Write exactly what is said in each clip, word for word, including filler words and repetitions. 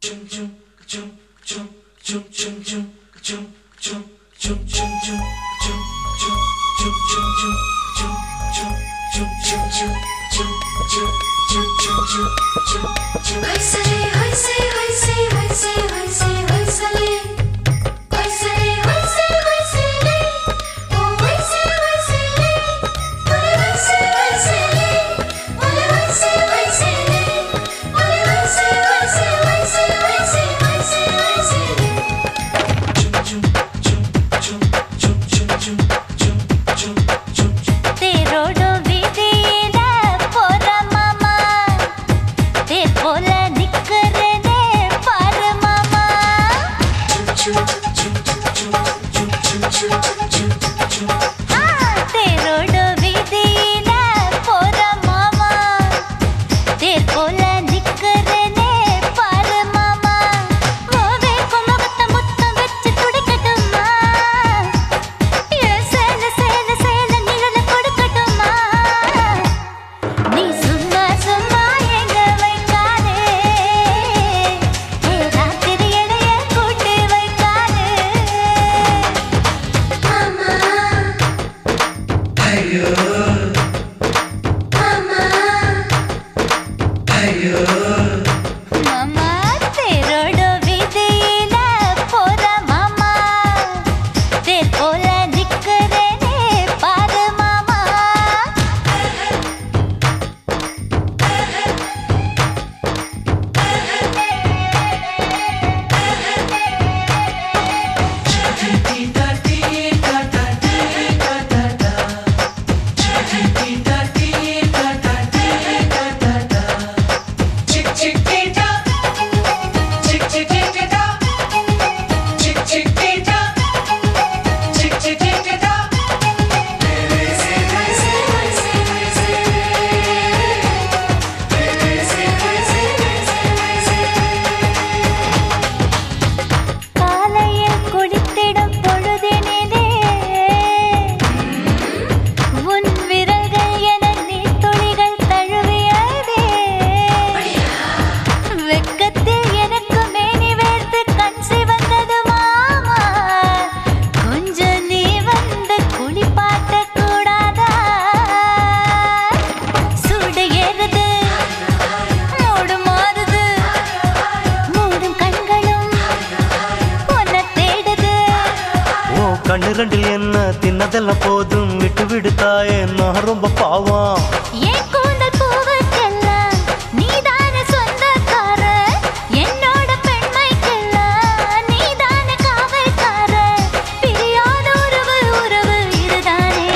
கண்ணிரண்டில் என்ன தின்னதெல்லாம் போதும் விட்டு விடுத்தாயே நான் ரொம்ப பாவம் ஏன் கூந்தல் பூவுக்கெல்லாம் நீதான சொந்தக்கார என்னோட பெண்மைக்கெல்லாம் நீதான காவல்கார பிரியாத உறவு உறவு இதுதானே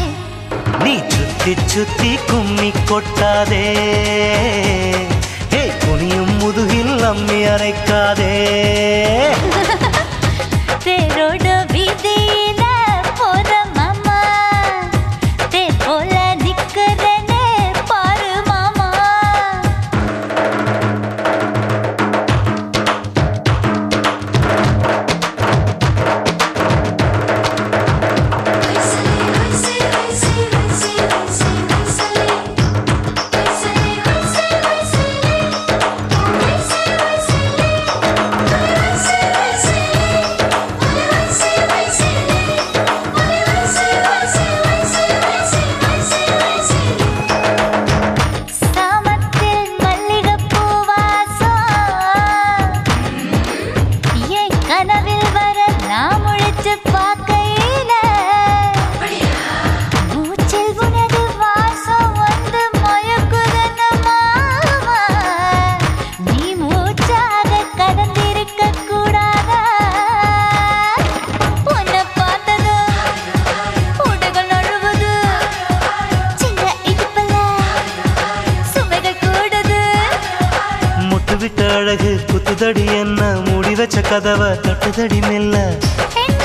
நீ சுத்தி சுத்தி கும்மி கொட்டாதே ஏ குனியும் முதுகில் அம்மி அரைக்காதே தேரோட வீதியில போற மாமா தேர் போல நிக்கிறனே பாரு மாமா விட்ட அழகு குத்துதடி என்ன மூடி வச்ச கதவை தட்டுதடி மெல்ல